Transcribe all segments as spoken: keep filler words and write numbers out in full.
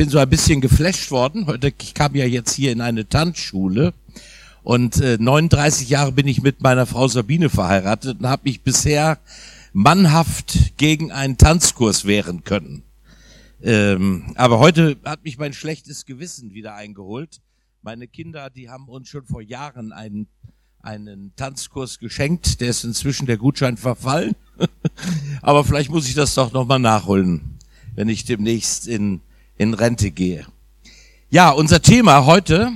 bin so ein bisschen geflasht worden. Heute, ich kam ja jetzt hier in eine Tanzschule und äh, neununddreißig Jahre bin ich mit meiner Frau Sabine verheiratet und habe mich bisher mannhaft gegen einen Tanzkurs wehren können. Ähm, aber heute hat mich mein schlechtes Gewissen wieder eingeholt. Meine Kinder, die haben uns schon vor Jahren einen, einen Tanzkurs geschenkt. Der ist inzwischen der Gutschein verfallen. Aber vielleicht muss ich das doch nochmal nachholen, wenn ich demnächst in, in Rente gehe. Ja, unser Thema heute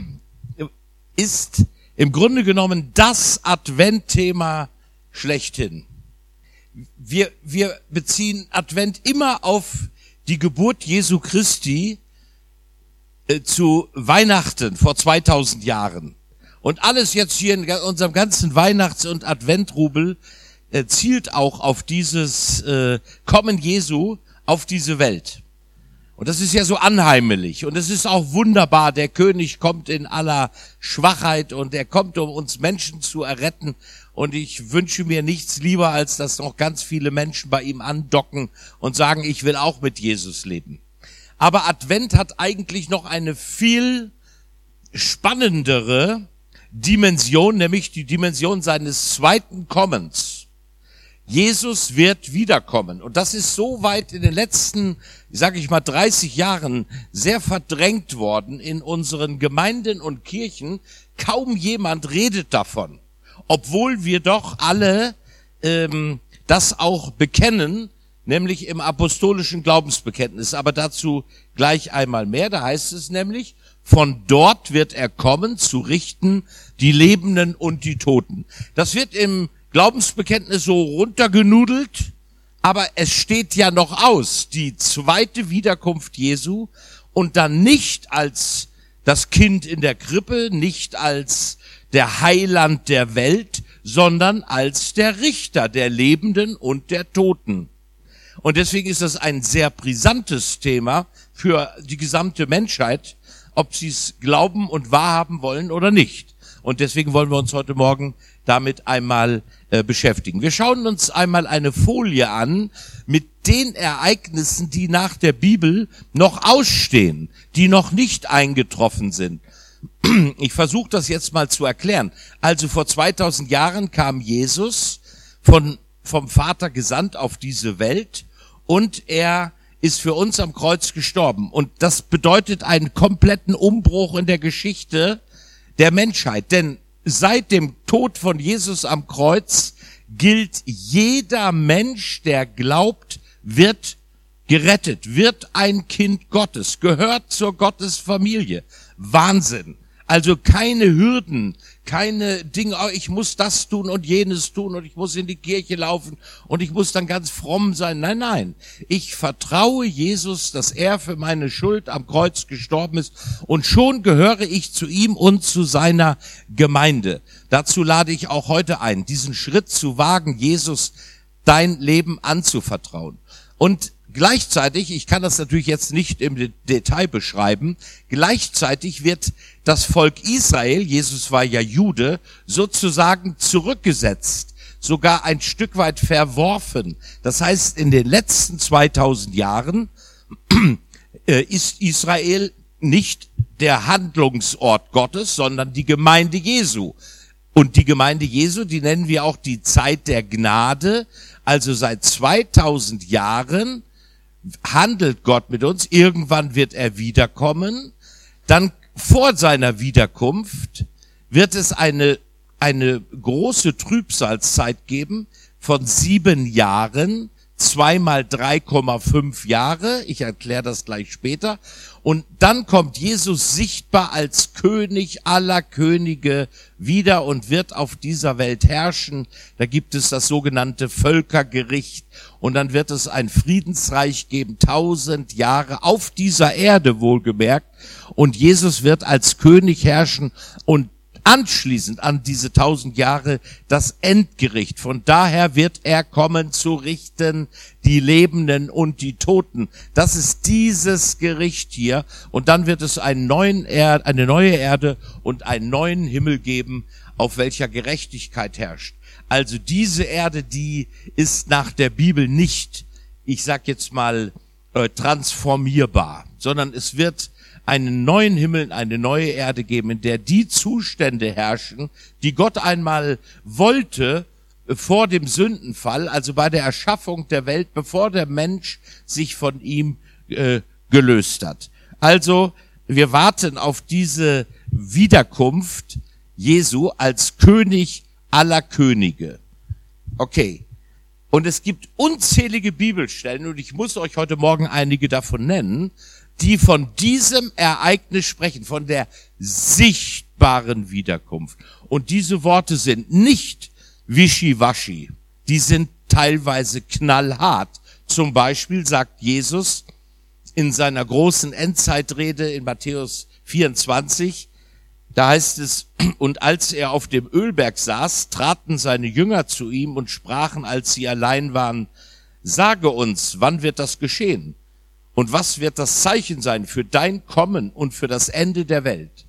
ist im Grunde genommen das Adventthema schlechthin. Wir, wir beziehen Advent immer auf die Geburt Jesu Christi äh, zu Weihnachten vor zweitausend Jahren. Und alles jetzt hier in unserem ganzen Weihnachts- und Adventrubel äh, zielt auch auf dieses äh, Kommen Jesu auf diese Welt. Und das ist ja so anheimelig und es ist auch wunderbar. Der König kommt in aller Schwachheit und er kommt, um uns Menschen zu erretten. Und ich wünsche mir nichts lieber, als dass noch ganz viele Menschen bei ihm andocken und sagen, ich will auch mit Jesus leben. Aber Advent hat eigentlich noch eine viel spannendere Dimension, nämlich die Dimension seines zweiten Kommens. Jesus wird wiederkommen. Und das ist so weit in den letzten, sage ich mal, dreißig Jahren sehr verdrängt worden in unseren Gemeinden und Kirchen. Kaum jemand redet davon. Obwohl wir doch alle ähm, das auch bekennen, nämlich im apostolischen Glaubensbekenntnis. Aber dazu gleich einmal mehr. Da heißt es nämlich, von dort wird er kommen, zu richten die Lebenden und die Toten. Das wird im Glaubensbekenntnis so runtergenudelt, aber es steht ja noch aus, die zweite Wiederkunft Jesu und dann nicht als das Kind in der Krippe, nicht als der Heiland der Welt, sondern als der Richter der Lebenden und der Toten. Und deswegen ist das ein sehr brisantes Thema für die gesamte Menschheit, ob sie es glauben und wahrhaben wollen oder nicht. Und deswegen wollen wir uns heute Morgen damit einmal äh, beschäftigen. Wir schauen uns einmal eine Folie an mit den Ereignissen, die nach der Bibel noch ausstehen, die noch nicht eingetroffen sind. Ich versuche das jetzt mal zu erklären. Also vor zweitausend Jahren kam Jesus von, vom Vater gesandt auf diese Welt und er ist für uns am Kreuz gestorben. Und das bedeutet einen kompletten Umbruch in der Geschichte der Menschheit. Denn seit dem Tod von Jesus am Kreuz gilt, jeder Mensch, der glaubt, wird gerettet, wird ein Kind Gottes, gehört zur Gottesfamilie. Wahnsinn. Also keine Hürden, keine Dinge, oh, ich muss das tun und jenes tun und ich muss in die Kirche laufen und ich muss dann ganz fromm sein. Nein, nein. Ich vertraue Jesus, dass er für meine Schuld am Kreuz gestorben ist und schon gehöre ich zu ihm und zu seiner Gemeinde. Dazu lade ich auch heute ein, diesen Schritt zu wagen, Jesus dein Leben anzuvertrauen. Und gleichzeitig, ich kann das natürlich jetzt nicht im Detail beschreiben, gleichzeitig wird das Volk Israel, Jesus war ja Jude, sozusagen zurückgesetzt, sogar ein Stück weit verworfen. Das heißt, in den letzten zweitausend Jahren ist Israel nicht der Handlungsort Gottes, sondern die Gemeinde Jesu. Und die Gemeinde Jesu, die nennen wir auch die Zeit der Gnade, also seit zweitausend Jahren handelt Gott mit uns, irgendwann wird er wiederkommen, dann vor seiner Wiederkunft wird es eine, eine große Trübsalzeit geben von sieben Jahren, zweimal drei Komma fünf Jahre, ich erkläre das gleich später, und dann kommt Jesus sichtbar als König aller Könige wieder und wird auf dieser Welt herrschen. Da gibt es das sogenannte Völkergericht und dann wird es ein Friedensreich geben, tausend Jahre auf dieser Erde wohlgemerkt, und Jesus wird als König herrschen und anschließend an diese tausend Jahre das Endgericht. Von daher wird er kommen zu richten die Lebenden und die Toten. Das ist dieses Gericht hier. Und dann wird es einen neuen Erd, eine neue Erde und einen neuen Himmel geben, auf welcher Gerechtigkeit herrscht. Also diese Erde, die ist nach der Bibel nicht, ich sag jetzt mal, äh, transformierbar, sondern es wird einen neuen Himmel, eine neue Erde geben, in der die Zustände herrschen, die Gott einmal wollte äh, vor dem Sündenfall, also bei der Erschaffung der Welt, bevor der Mensch sich von ihm äh, gelöst hat. Also wir warten auf diese Wiederkunft Jesu als König aller Könige. Okay. Und es gibt unzählige Bibelstellen, und ich muss euch heute Morgen einige davon nennen, die von diesem Ereignis sprechen, von der sichtbaren Wiederkunft. Und diese Worte sind nicht wischiwaschi, die sind teilweise knallhart. Zum Beispiel sagt Jesus in seiner großen Endzeitrede in Matthäus vierundzwanzig, da heißt es, und als er auf dem Ölberg saß, traten seine Jünger zu ihm und sprachen, als sie allein waren, sage uns, wann wird das geschehen? Und was wird das Zeichen sein für dein Kommen und für das Ende der Welt?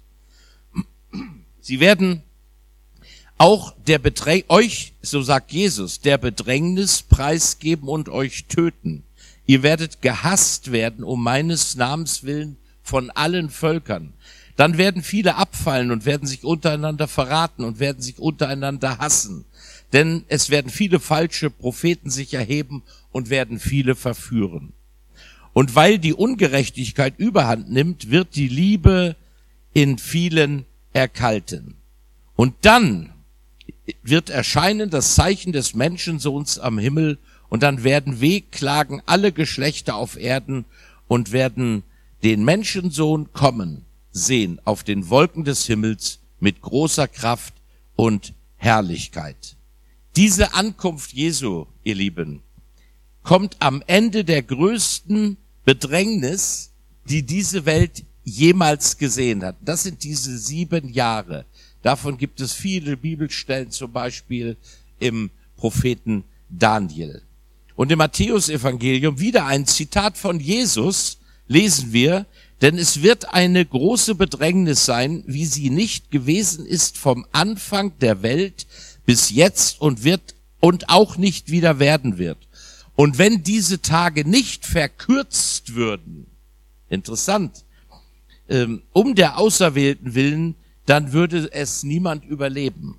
Sie werden auch der Bedräng, euch, so sagt Jesus, der Bedrängnis preisgeben und euch töten. Ihr werdet gehasst werden um meines Namens willen von allen Völkern. Dann werden viele abfallen und werden sich untereinander verraten und werden sich untereinander hassen. Denn es werden viele falsche Propheten sich erheben und werden viele verführen. Und weil die Ungerechtigkeit überhand nimmt, wird die Liebe in vielen erkalten. Und dann wird erscheinen das Zeichen des Menschensohns am Himmel, und dann werden wehklagen alle Geschlechter auf Erden und werden den Menschensohn kommen sehen auf den Wolken des Himmels mit großer Kraft und Herrlichkeit. Diese Ankunft Jesu, ihr Lieben, kommt am Ende der größten Bedrängnis, die diese Welt jemals gesehen hat. Das sind diese sieben Jahre. Davon gibt es viele Bibelstellen, zum Beispiel im Propheten Daniel. Und im Matthäus-Evangelium wieder ein Zitat von Jesus lesen wir, denn es wird eine große Bedrängnis sein, wie sie nicht gewesen ist vom Anfang der Welt bis jetzt und wird und auch nicht wieder werden wird. Und wenn diese Tage nicht verkürzt würden, interessant, ähm, um der Auserwählten willen, dann würde es niemand überleben.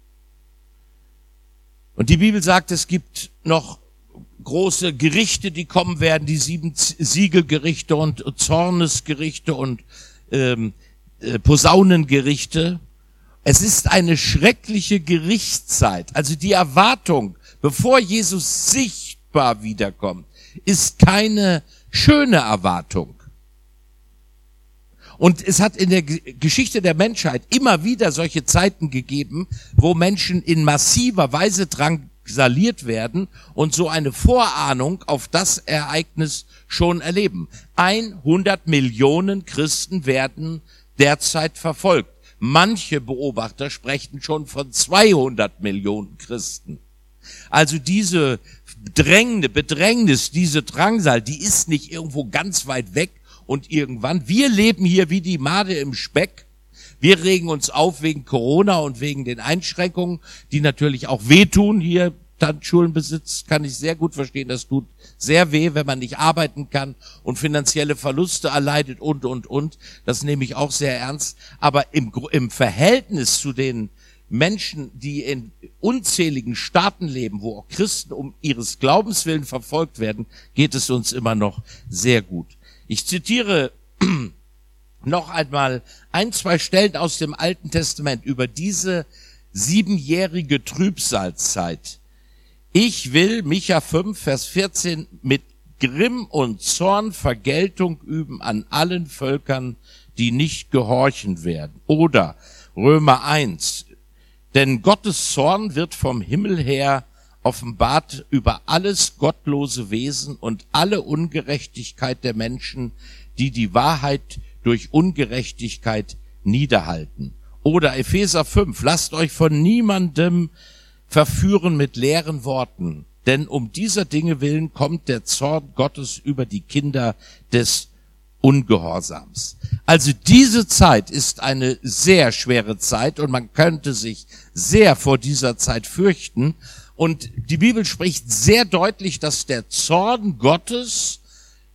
Und die Bibel sagt, es gibt noch große Gerichte, die kommen werden, die sieben Siegelgerichte und Zornesgerichte und ähm, äh, Posaunengerichte. Es ist eine schreckliche Gerichtszeit. Also die Erwartung, bevor Jesus sichtbar wiederkommt, ist keine schöne Erwartung. Und es hat in der Geschichte der Menschheit immer wieder solche Zeiten gegeben, wo Menschen in massiver Weise drangsaliert werden und so eine Vorahnung auf das Ereignis schon erleben. hundert Millionen Christen werden derzeit verfolgt. Manche Beobachter sprechen schon von zweihundert Millionen Christen. Also diese Drängnis, Bedrängnis, diese Drangsal, die ist nicht irgendwo ganz weit weg und irgendwann. Wir leben hier wie die Made im Speck. Wir regen uns auf wegen Corona und wegen den Einschränkungen, die natürlich auch wehtun. Hier Tanzschulenbesitz kann ich sehr gut verstehen. Das tut sehr weh, wenn man nicht arbeiten kann und finanzielle Verluste erleidet und, und, und. Das nehme ich auch sehr ernst. Aber im, im Verhältnis zu den Menschen, die in unzähligen Staaten leben, wo auch Christen um ihres Glaubens willen verfolgt werden, geht es uns immer noch sehr gut. Ich zitiere noch einmal ein, zwei Stellen aus dem Alten Testament über diese siebenjährige Trübsalzeit. Ich will, Micha fünf, Vers vierzehn, mit Grimm und Zorn Vergeltung üben an allen Völkern, die nicht gehorchen werden. Oder Römer eins, denn Gottes Zorn wird vom Himmel her offenbart über alles gottlose Wesen und alle Ungerechtigkeit der Menschen, die die Wahrheit durch Ungerechtigkeit niederhalten. Oder Epheser fünf, lasst euch von niemandem verführen mit leeren Worten, denn um dieser Dinge willen kommt der Zorn Gottes über die Kinder des Ungehorsams. Also diese Zeit ist eine sehr schwere Zeit und man könnte sich sehr vor dieser Zeit fürchten. Und die Bibel spricht sehr deutlich, dass der Zorn Gottes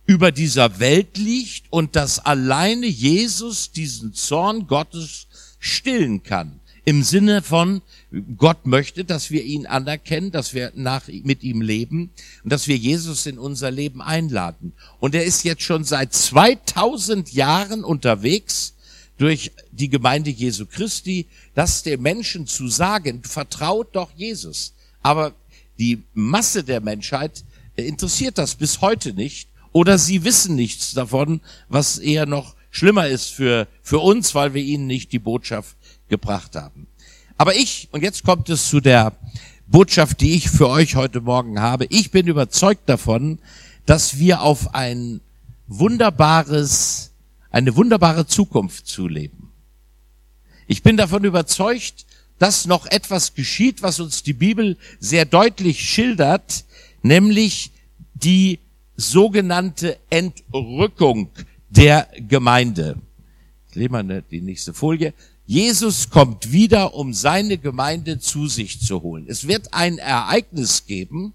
über dieser Welt liegt und dass alleine Jesus diesen Zorn Gottes stillen kann. Im Sinne von, Gott möchte, dass wir ihn anerkennen, dass wir nach, mit ihm leben und dass wir Jesus in unser Leben einladen. Und er ist jetzt schon seit zweitausend Jahren unterwegs durch die Gemeinde Jesu Christi, das den Menschen zu sagen, vertraut doch Jesus. Aber die Masse der Menschheit interessiert das bis heute nicht oder sie wissen nichts davon, was eher noch schlimmer ist für, für uns, weil wir ihnen nicht die Botschaft gebracht haben. Aber ich, und jetzt kommt es zu der Botschaft, die ich für euch heute Morgen habe, ich bin überzeugt davon, dass wir auf ein wunderbares, eine wunderbare Zukunft zuleben. Ich bin davon überzeugt, dass noch etwas geschieht, was uns die Bibel sehr deutlich schildert, nämlich die sogenannte Entrückung der Gemeinde. Ich lese mal die nächste Folie. Jesus kommt wieder, um seine Gemeinde zu sich zu holen. Es wird ein Ereignis geben,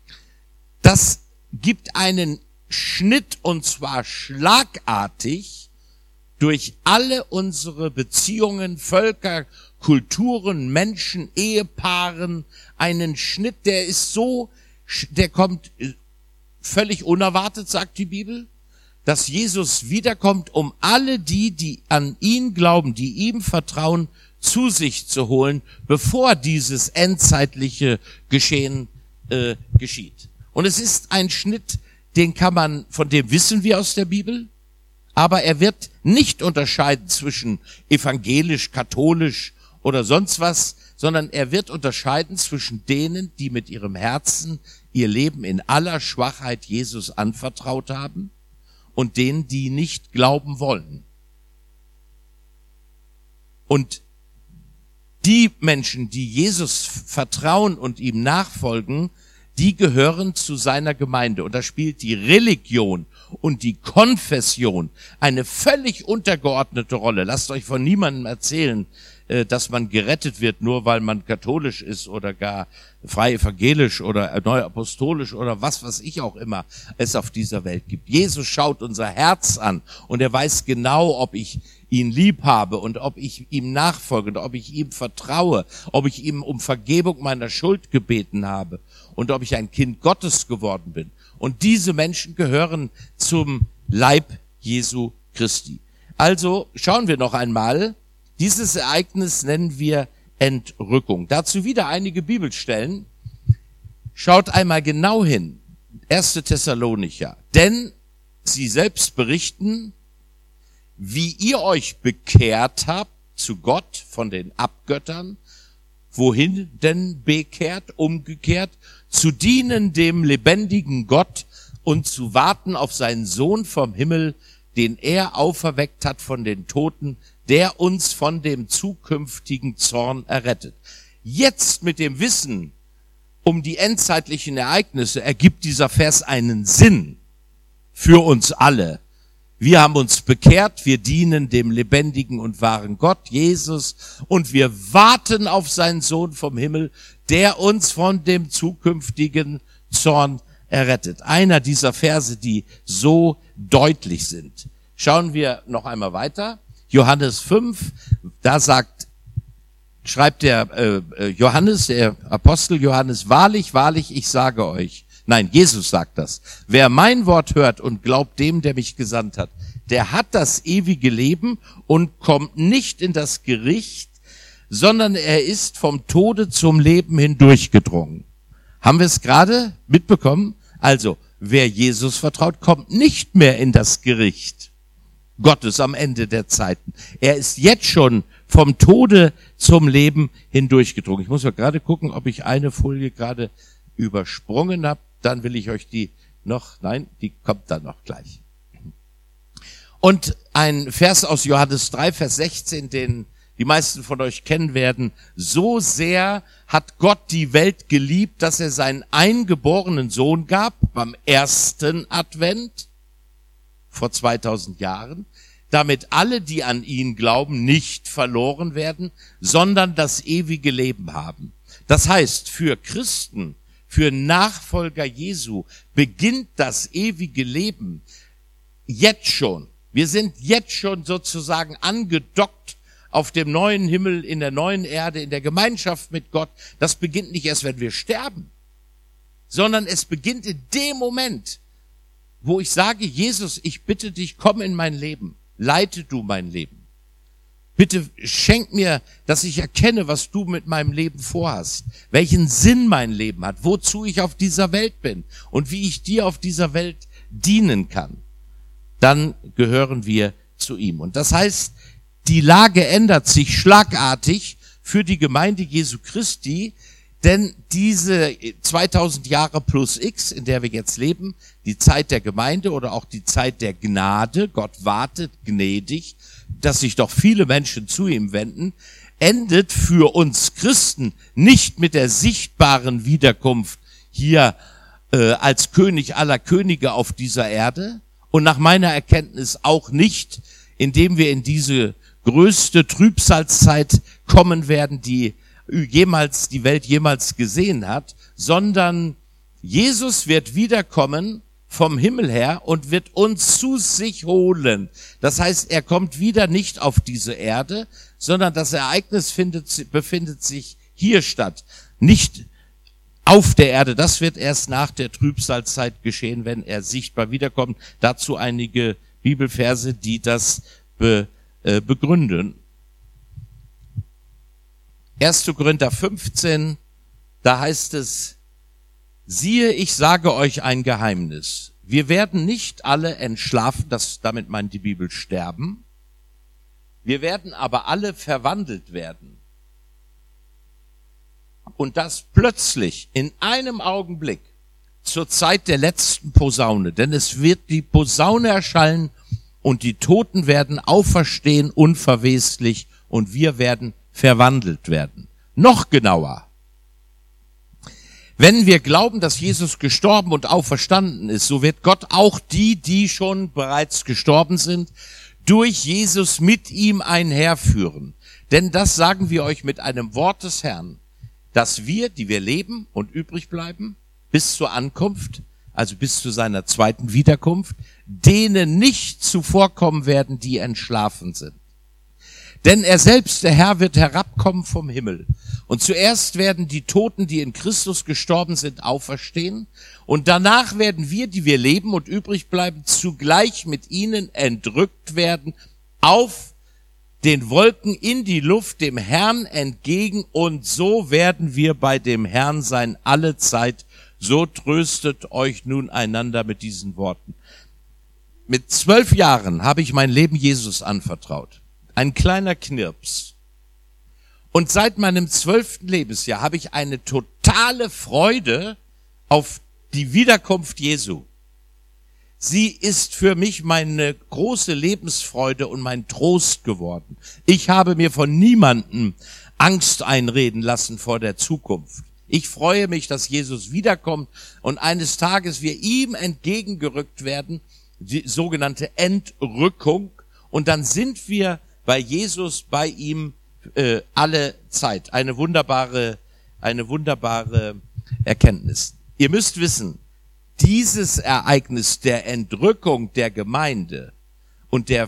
das gibt einen Schnitt, und zwar schlagartig, durch alle unsere Beziehungen, Völker, Kulturen, Menschen, Ehepaaren, einen Schnitt, der ist so, der kommt völlig unerwartet, sagt die Bibel, dass Jesus wiederkommt, um alle die, die an ihn glauben, die ihm vertrauen, zu sich zu holen, bevor dieses endzeitliche Geschehen äh, geschieht. Und es ist ein Schnitt, den kann man, von dem wissen wir aus der Bibel, aber er wird nicht unterscheiden zwischen evangelisch, katholisch oder sonst was, sondern er wird unterscheiden zwischen denen, die mit ihrem Herzen ihr Leben in aller Schwachheit Jesus anvertraut haben, und denen, die nicht glauben wollen. Und die Menschen, die Jesus vertrauen und ihm nachfolgen, die gehören zu seiner Gemeinde. Und da spielt die Religion und die Konfession eine völlig untergeordnete Rolle. Lasst euch von niemandem erzählen, dass man gerettet wird, nur weil man katholisch ist oder gar frei evangelisch oder neu apostolisch oder was, was ich auch immer es auf dieser Welt gibt. Jesus schaut unser Herz an und er weiß genau, ob ich ihn lieb habe und ob ich ihm nachfolge und ob ich ihm vertraue, ob ich ihm um Vergebung meiner Schuld gebeten habe und ob ich ein Kind Gottes geworden bin. Und diese Menschen gehören zum Leib Jesu Christi. Also schauen wir noch einmal. Dieses Ereignis nennen wir Entrückung. Dazu wieder einige Bibelstellen. Schaut einmal genau hin. erster Thessalonicher. Denn sie selbst berichten, wie ihr euch bekehrt habt zu Gott von den Abgöttern. Wohin denn bekehrt? Umgekehrt. Zu dienen dem lebendigen Gott und zu warten auf seinen Sohn vom Himmel, den er auferweckt hat von den Toten, der uns von dem zukünftigen Zorn errettet. Jetzt mit dem Wissen um die endzeitlichen Ereignisse ergibt dieser Vers einen Sinn für uns alle. Wir haben uns bekehrt, wir dienen dem lebendigen und wahren Gott, Jesus, und wir warten auf seinen Sohn vom Himmel, der uns von dem zukünftigen Zorn errettet. Einer dieser Verse, die so deutlich sind. Schauen wir noch einmal weiter. Johannes fünf, da sagt, schreibt der äh, Johannes, der Apostel Johannes, wahrlich, wahrlich, ich sage euch, nein, Jesus sagt das, wer mein Wort hört und glaubt dem, der mich gesandt hat, der hat das ewige Leben und kommt nicht in das Gericht, sondern er ist vom Tode zum Leben hindurchgedrungen. Haben wir es gerade mitbekommen? Also, wer Jesus vertraut, kommt nicht mehr in das Gericht Gottes am Ende der Zeiten. Er ist jetzt schon vom Tode zum Leben hindurchgedrungen. Ich muss mal gerade gucken, ob ich eine Folie gerade übersprungen habe. Dann will ich euch die noch, nein, die kommt dann noch gleich. Und ein Vers aus Johannes drei, Vers sechzehn, den die meisten von euch kennen werden. So sehr hat Gott die Welt geliebt, dass er seinen eingeborenen Sohn gab beim ersten Advent vor zweitausend Jahren, damit alle, die an ihn glauben, nicht verloren werden, sondern das ewige Leben haben. Das heißt, für Christen, für Nachfolger Jesu beginnt das ewige Leben jetzt schon. Wir sind jetzt schon sozusagen angedockt auf dem neuen Himmel, in der neuen Erde, in der Gemeinschaft mit Gott. Das beginnt nicht erst, wenn wir sterben, sondern es beginnt in dem Moment, wo ich sage, Jesus, ich bitte dich, komm in mein Leben, leite du mein Leben. Bitte schenk mir, dass ich erkenne, was du mit meinem Leben vorhast, welchen Sinn mein Leben hat, wozu ich auf dieser Welt bin und wie ich dir auf dieser Welt dienen kann. Dann gehören wir zu ihm. Und das heißt, die Lage ändert sich schlagartig für die Gemeinde Jesu Christi, denn diese zweitausend Jahre plus X, in der wir jetzt leben, die Zeit der Gemeinde oder auch die Zeit der Gnade, Gott wartet gnädig, dass sich doch viele Menschen zu ihm wenden, endet für uns Christen nicht mit der sichtbaren Wiederkunft hier äh, als König aller Könige auf dieser Erde und nach meiner Erkenntnis auch nicht, indem wir in diese größte Trübsalzeit kommen werden, die jemals die Welt jemals gesehen hat, sondern Jesus wird wiederkommen vom Himmel her und wird uns zu sich holen. Das heißt, er kommt wieder nicht auf diese Erde, sondern das Ereignis findet, befindet sich hier statt. Nicht auf der Erde. Das wird erst nach der Trübsalzeit geschehen, wenn er sichtbar wiederkommt. Dazu einige Bibelverse, die das be, äh, begründen. erster Korinther fünfzehn, da heißt es, siehe, ich sage euch ein Geheimnis. Wir werden nicht alle entschlafen, das, damit meint die Bibel sterben. Wir werden aber alle verwandelt werden. Und das plötzlich in einem Augenblick zur Zeit der letzten Posaune. Denn es wird die Posaune erschallen und die Toten werden auferstehen unverweslich und wir werden verwandelt werden. Noch genauer. Wenn wir glauben, dass Jesus gestorben und auferstanden ist, so wird Gott auch die, die schon bereits gestorben sind, durch Jesus mit ihm einherführen. Denn das sagen wir euch mit einem Wort des Herrn, dass wir, die wir leben und übrig bleiben, bis zur Ankunft, also bis zu seiner zweiten Wiederkunft, denen nicht zuvorkommen werden, die entschlafen sind. Denn er selbst, der Herr, wird herabkommen vom Himmel. Und zuerst werden die Toten, die in Christus gestorben sind, auferstehen. Und danach werden wir, die wir leben und übrig bleiben, zugleich mit ihnen entrückt werden auf den Wolken in die Luft dem Herrn entgegen. Und so werden wir bei dem Herrn sein alle Zeit. So tröstet euch nun einander mit diesen Worten. Mit zwölf Jahren habe ich mein Leben Jesus anvertraut. Ein kleiner Knirps. Und seit meinem zwölften Lebensjahr habe ich eine totale Freude auf die Wiederkunft Jesu. Sie ist für mich meine große Lebensfreude und mein Trost geworden. Ich habe mir von niemandem Angst einreden lassen vor der Zukunft. Ich freue mich, dass Jesus wiederkommt und eines Tages wir ihm entgegengerückt werden, die sogenannte Entrückung. Und dann sind wir bei Jesus, bei ihm äh, alle Zeit. Eine wunderbare, eine wunderbare Erkenntnis. Ihr müsst wissen, dieses Ereignis der Entrückung der Gemeinde und der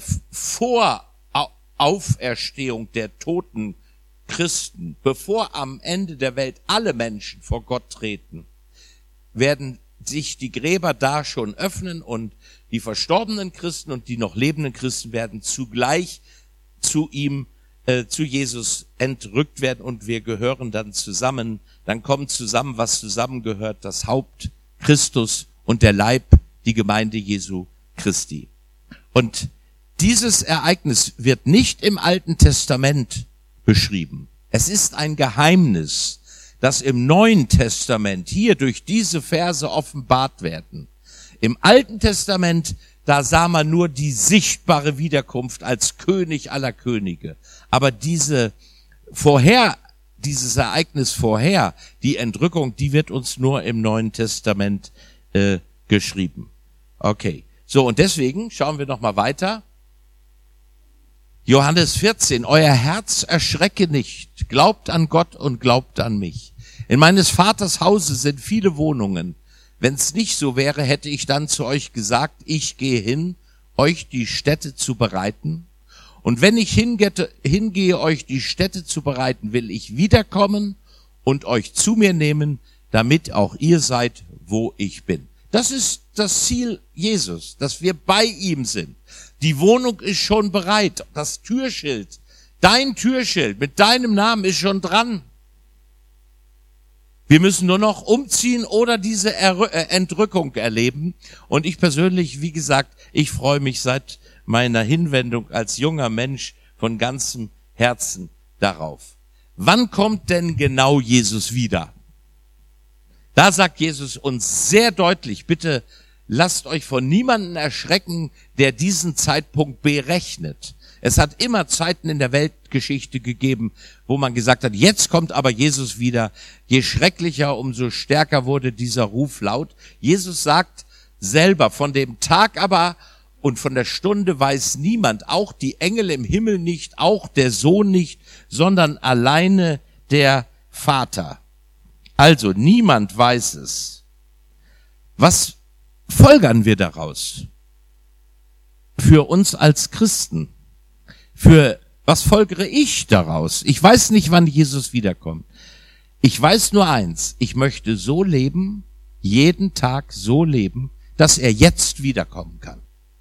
Vorauferstehung der toten Christen, bevor am Ende der Welt alle Menschen vor Gott treten, werden sich die Gräber da schon öffnen und die verstorbenen Christen und die noch lebenden Christen werden zugleich zu ihm, äh, zu Jesus entrückt werden und wir gehören dann zusammen, dann kommt zusammen, was zusammengehört, das Haupt Christus und der Leib, die Gemeinde Jesu Christi. Und dieses Ereignis wird nicht im Alten Testament beschrieben. Es ist ein Geheimnis, das im Neuen Testament hier durch diese Verse offenbart werden. Im Alten Testament, da sah man nur die sichtbare Wiederkunft als König aller Könige. Aber diese vorher, dieses Ereignis vorher, die Entrückung, die wird uns nur im Neuen Testament äh, geschrieben. Okay. So, und deswegen schauen wir noch mal weiter. Johannes vierzehn, euer Herz erschrecke nicht, glaubt an Gott und glaubt an mich. In meines Vaters Hause sind viele Wohnungen. Wenn es nicht so wäre, hätte ich dann zu euch gesagt, ich gehe hin, euch die Stätte zu bereiten. Und wenn ich hingehe, hingehe, euch die Stätte zu bereiten, will ich wiederkommen und euch zu mir nehmen, damit auch ihr seid, wo ich bin. Das ist das Ziel Jesus, dass wir bei ihm sind. Die Wohnung ist schon bereit. Das Türschild, dein Türschild mit deinem Namen ist schon dran. Wir müssen nur noch umziehen oder diese Entrückung erleben. Und ich persönlich, wie gesagt, ich freue mich seit meiner Hinwendung als junger Mensch von ganzem Herzen darauf. Wann kommt denn genau Jesus wieder? Da sagt Jesus uns sehr deutlich, bitte lasst euch von niemandem erschrecken, der diesen Zeitpunkt berechnet. Es hat immer Zeiten in der Weltgeschichte gegeben, wo man gesagt hat, jetzt kommt aber Jesus wieder. Je schrecklicher, umso stärker wurde dieser Ruf laut. Jesus sagt selber, von dem Tag aber und von der Stunde weiß niemand, auch die Engel im Himmel nicht, auch der Sohn nicht, sondern alleine der Vater. Also niemand weiß es. Was folgern wir daraus? Für uns als Christen. Für was folgere ich daraus? Ich weiß nicht, wann Jesus wiederkommt. Ich weiß nur eins, ich möchte so leben, jeden Tag so leben, dass er jetzt wiederkommen kann.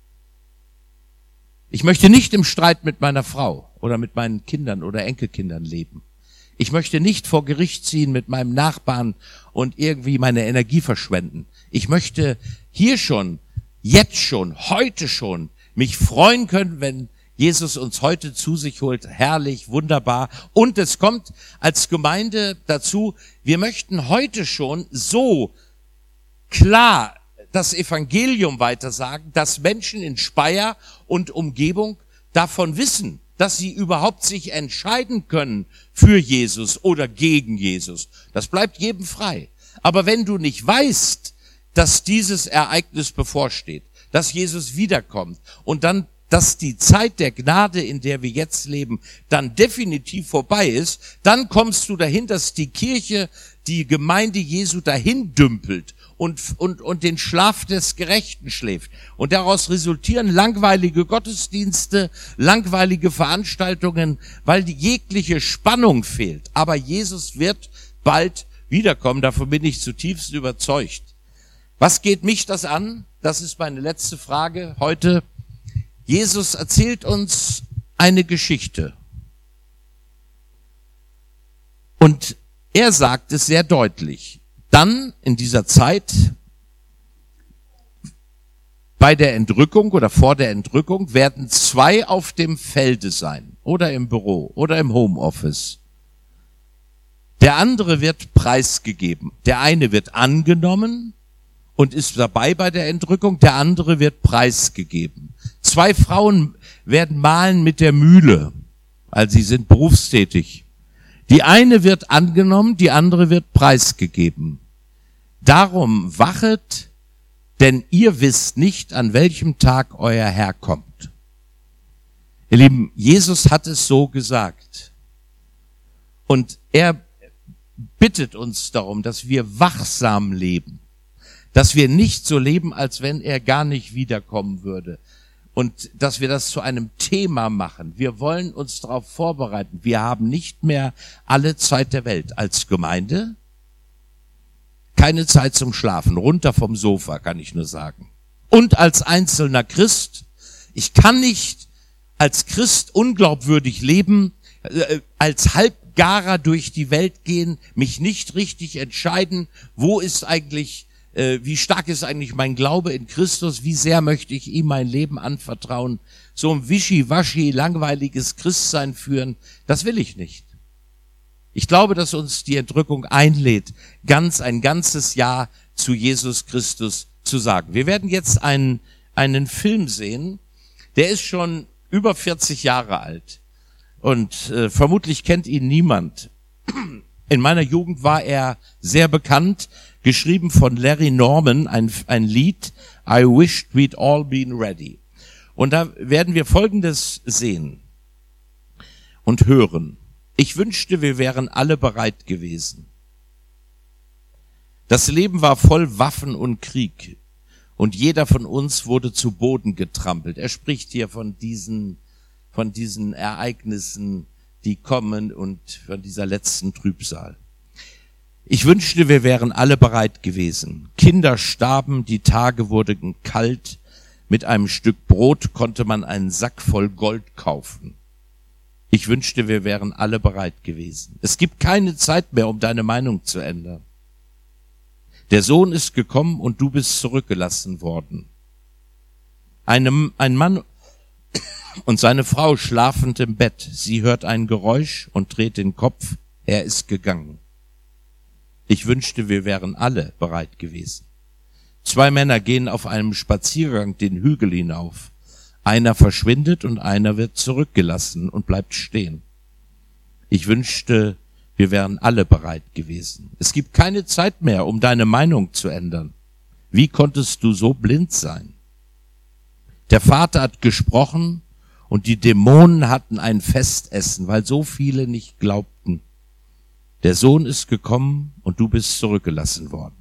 Ich möchte nicht im Streit mit meiner Frau oder mit meinen Kindern oder Enkelkindern leben. Ich möchte nicht vor Gericht ziehen mit meinem Nachbarn und irgendwie meine Energie verschwenden. Ich möchte hier schon, jetzt schon, heute schon mich freuen können, wenn Jesus uns heute zu sich holt. Herrlich, wunderbar. Und es kommt als Gemeinde dazu, wir möchten heute schon so klar das Evangelium weitersagen, dass Menschen in Speyer und Umgebung davon wissen, dass sie überhaupt sich entscheiden können für Jesus oder gegen Jesus. Das bleibt jedem frei. Aber wenn du nicht weißt, dass dieses Ereignis bevorsteht, dass Jesus wiederkommt und dann, dass die Zeit der Gnade, in der wir jetzt leben, dann definitiv vorbei ist, dann kommst du dahin, dass die Kirche, die Gemeinde Jesu dahin dümpelt und, und, und den Schlaf des Gerechten schläft. Und daraus resultieren langweilige Gottesdienste, langweilige Veranstaltungen, weil die jegliche Spannung fehlt. Aber Jesus wird bald wiederkommen, davon bin ich zutiefst überzeugt. Was geht mich das an? Das ist meine letzte Frage heute. Jesus erzählt uns eine Geschichte. Und er sagt es sehr deutlich. Dann in dieser Zeit, bei der Entrückung oder vor der Entrückung, werden zwei auf dem Felde sein oder im Büro oder im Homeoffice. Der andere wird preisgegeben. Der eine wird angenommen und ist dabei bei der Entrückung, der andere wird preisgegeben. Zwei Frauen werden mahlen mit der Mühle, also sie sind berufstätig. Die eine wird angenommen, die andere wird preisgegeben. Darum wachet, denn ihr wisst nicht, an welchem Tag euer Herr kommt. Ihr Lieben, Jesus hat es so gesagt. Und er bittet uns darum, dass wir wachsam leben. Dass wir nicht so leben, als wenn er gar nicht wiederkommen würde. Und dass wir das zu einem Thema machen. Wir wollen uns darauf vorbereiten. Wir haben nicht mehr alle Zeit der Welt als Gemeinde. Keine Zeit zum Schlafen. Runter vom Sofa, kann ich nur sagen. Und als einzelner Christ. Ich kann nicht als Christ unglaubwürdig leben, äh, als Halbgarer durch die Welt gehen, mich nicht richtig entscheiden, wo ist eigentlich wie stark ist eigentlich mein Glaube in Christus, wie sehr möchte ich ihm mein Leben anvertrauen, so ein wischiwaschi, langweiliges Christsein führen, das will ich nicht. Ich glaube, dass uns die Entrückung einlädt, ganz ein ganzes Jahr zu Jesus Christus zu sagen. Wir werden jetzt einen, einen Film sehen, der ist schon über vierzig Jahre alt und äh, vermutlich kennt ihn niemand. In meiner Jugend war er sehr bekannt, geschrieben von Larry Norman, ein, ein Lied, I wished we'd all been ready. Und da werden wir Folgendes sehen und hören. Ich wünschte, wir wären alle bereit gewesen. Das Leben war voll Waffen und Krieg. Und jeder von uns wurde zu Boden getrampelt. Er spricht hier von diesen, von diesen Ereignissen, die kommen und von dieser letzten Trübsal. Ich wünschte, wir wären alle bereit gewesen. Kinder starben, die Tage wurden kalt. Mit einem Stück Brot konnte man einen Sack voll Gold kaufen. Ich wünschte, wir wären alle bereit gewesen. Es gibt keine Zeit mehr, um deine Meinung zu ändern. Der Sohn ist gekommen und du bist zurückgelassen worden. Einem, ein Mann und seine Frau schlafend im Bett. Sie hört ein Geräusch und dreht den Kopf. Er ist gegangen. Ich wünschte, wir wären alle bereit gewesen. Zwei Männer gehen auf einem Spaziergang den Hügel hinauf. Einer verschwindet und einer wird zurückgelassen und bleibt stehen. Ich wünschte, wir wären alle bereit gewesen. Es gibt keine Zeit mehr, um deine Meinung zu ändern. Wie konntest du so blind sein? Der Vater hat gesprochen und die Dämonen hatten ein Festessen, weil so viele nicht glaubten. Der Sohn ist gekommen und du bist zurückgelassen worden.